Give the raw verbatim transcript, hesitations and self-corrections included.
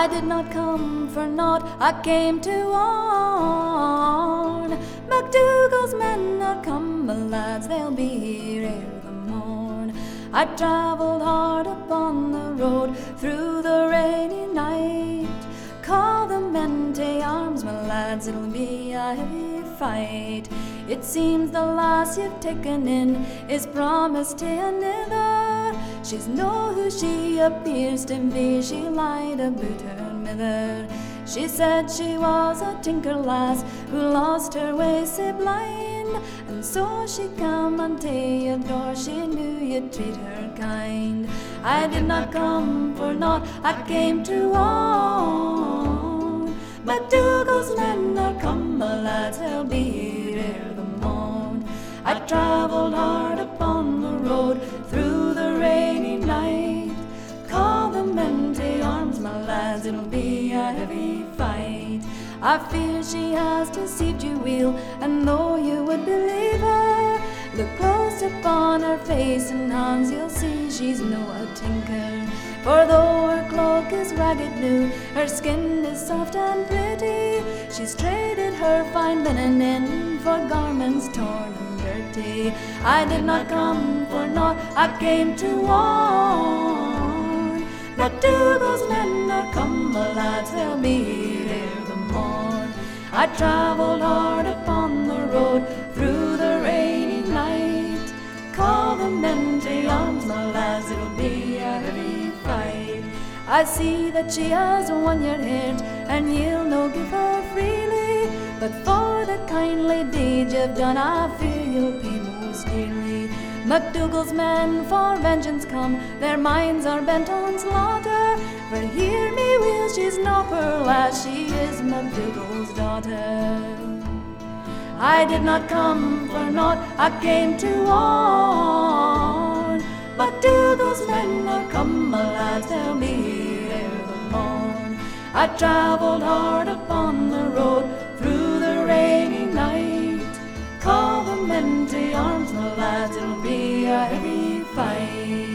I did not come for naught, I came to warn. MacDougall's men are come, my lads, they'll be here ere the morn. I travelled hard upon the road through the rainy night. Call the men to arms, my lads, it'll be a heavy fight. It seems the lass you've taken in is promised to another. She's know who she appears to be, she lied about her mither. She said she was a tinker lass who lost her way sae blind, and so she come unto your door, she knew you'd treat her kind. I did not come for naught, I came to warn. MacDougall's men are come, my lads, they'll be here ere the morn. I travelled hard upon the road through the rainy night. Call the men to arms, my lads, it'll be a heavy fight. I fear she has deceived you weel, and though you would believe her, look close upon her face and hands, you'll see she's no a tinker. For though her cloak is ragged new, her skin is soft and pretty, she's traded her fine linen in for garments torn and dirty. I did not come for naught, I came to warn. MacDougall's men are come, my lads, they'll be here ere the morn. I travelled hard upon the road through the rainy night. Call the men to arms, my lads, it'll be a heavy fight. I see that she has won your heart, and you'll no give her freely, but for the kindly deed you've done, I fear you'll pay most dearly. MacDougall's men for vengeance come, their minds are bent on slaughter, for hear me weel, she's no poor lass, she is MacDougall's daughter. I did not come for naught, I came to warn. MacDougall's men are come, my lads, they'll be here ere the morn. I travelled hard upon the road through the rainy night. Call the men to arms, my lads, it'll be a heavy fight.